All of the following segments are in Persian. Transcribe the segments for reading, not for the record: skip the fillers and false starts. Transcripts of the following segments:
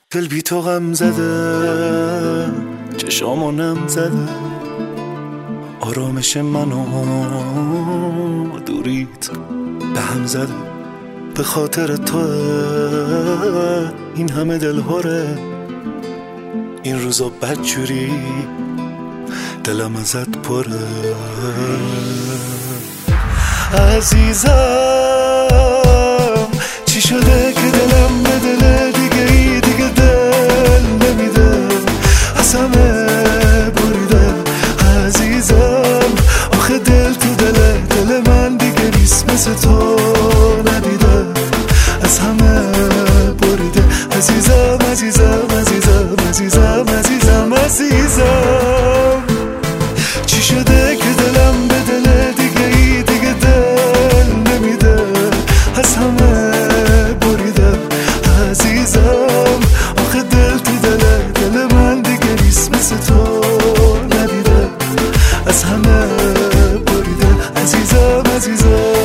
دل بی تو غم زده، چشامو نم زده، آرامش منو دوریت به هم زده. به خاطر تو این همه دلهوره، این روزا بدجوری دلم ازت پره. عزیزم چی شده که دلم به دل دیگه ای دیگه دل نمیده، از همه بریده. عزیزم آخه دل تو دل من دیگه نیست، مثل تو ندیده، از همه بریده. عزیزم عزیزم عزیزم عزیزم عزیزم عزیزم چی شده که دلم به دل دیگه ای دیگه دل نمیده، از همه بریده. عزیزم آخه دل تو دل من دیگه نیست، مثل تو ندیده، از همه بریده. عزیزم عزیزم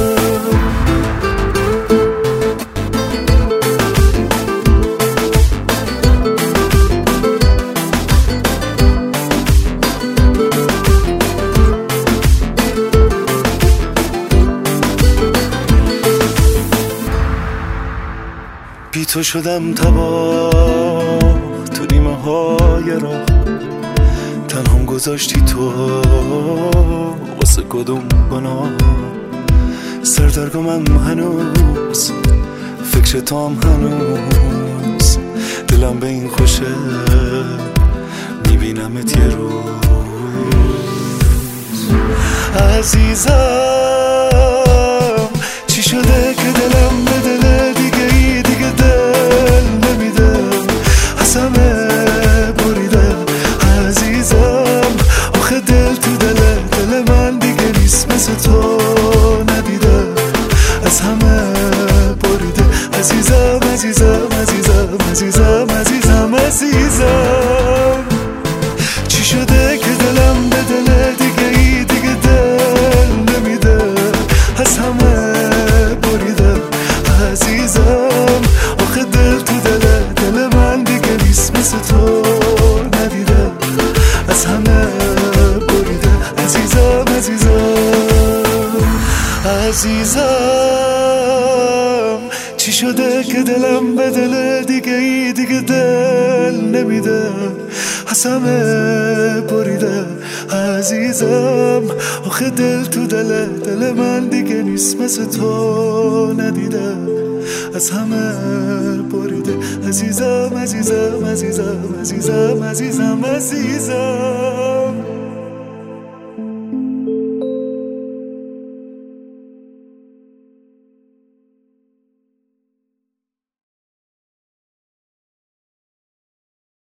بی تو شدم تباه تو نیمه های راه، تنهام گذاشتی تو واسه کدوم گناه. سردرگمم هنوز فکر تو هم هنوز، دلم به این خوشه میبینمت یه روز. عزیزم چی شده که دلم به دل دیگه ای دیگه دل نمیده، از همه بریده. عزیزم آخه دل تو دل من دیگه نیست، مثل تو ندیده، از همه بریده. عزیزم عزیزم عزیزم عزیزم عزیزم عزیزم چی شده که دلم به دل دیگه ای دیگه دل نمیده، از همه بریده. عزیزم آخه دل تو دل من دیگه نیست، مثل تو ندیده، از همه بریده. عزیزم عزیزم عزیزم چی شده که دلم به دل دیگه ای دیگه دل نمیده، از همه بریده. عزیزم آخه دل تو دل من دیگه نیست، مثل تو ندیده، از همه بریده. عزیزم عزیزم عزیزم عزیزم عزیزم عزیزم